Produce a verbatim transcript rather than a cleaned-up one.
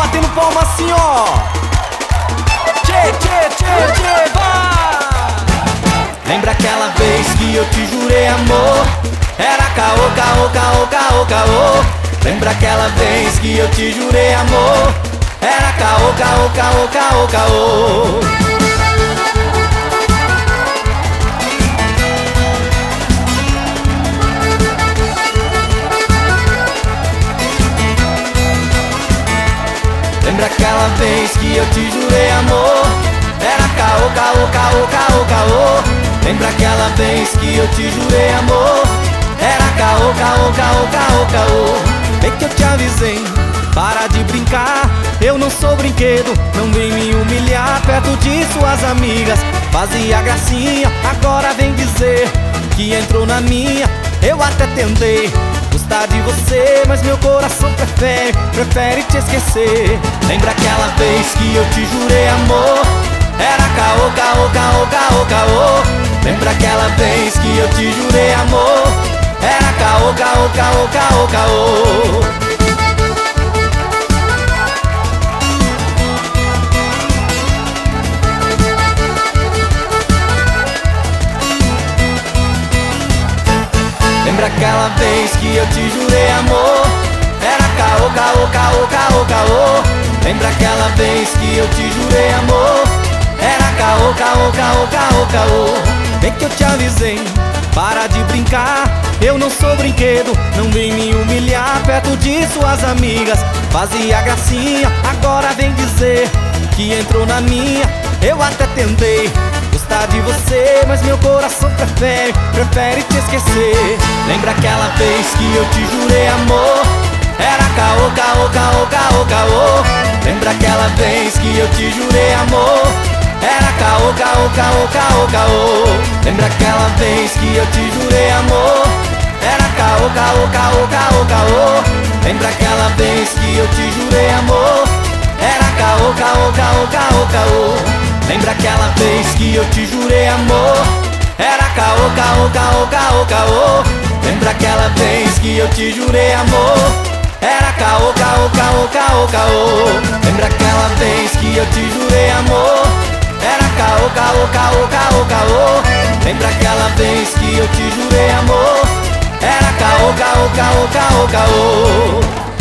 batendo palma assim, ó. Tchê, tchê, tchê, tchê, vai! Lembra aquela vez que eu te jurei amor? Era caô, caô, caô, caô, caô. Lembra aquela vez que eu te jurei amor? Era caô, caô, caô, caô, caô. Lembra aquela vez que eu te jurei amor? Era caô, caô, caô, caô, caô. Lembra aquela vez que eu te jurei amor? Era caô, caô, caô, caô, caô. Bem que eu te avisei, para de brincar. Eu não sou brinquedo, não vem me humilhar perto de suas amigas. Fazia gracinha, agora vem dizer que entrou na minha. Eu até tentei gostar de você, mas meu coração prefere, prefere te esquecer. Lembra aquela vez que eu te jurei amor? Era caô, caô, caô, caô, caô. Lembra aquela vez que eu te jurei amor? Era caô, caô, caô, caô, caô. Lembra aquela vez que eu te jurei amor? Era caô, caô, caô, caô, caô. Lembra aquela vez que eu te jurei amor? Era caô, caô, caô, caô, caô. Bem que eu te avisei, para de brincar. Eu não sou brinquedo, não vem me humilhar perto de suas amigas. Fazia gracinha, agora vem dizer que entrou na minha. Eu até tentei gostar de você, mas meu coração prefere, prefere te esquecer. Lembra aquela vez que eu te jurei amor? Era caô, caô, caô, caô, caô. Lembra aquela vez que eu te jurei amor? Era caô, caô, caô, caô, caô. Lembra aquela vez que eu te jurei amor? Era caô, caô, caô, caô, caô. Lembra aquela vez que eu te jurei amor? Era caô, caô, caô, caô, caô. Lembra aquela vez que eu te jurei amor? Era caô, caô, caô, caô, caô. Lembra aquela vez que eu te jurei amor? Era caô, caô, caô, caô, caô. Lembra aquela vez que eu te jurei amor? Era caô, caô, caô, caô, caô. Lembra aquela vez que eu te jurei amor? Era caô, caô, caô, caô, caô.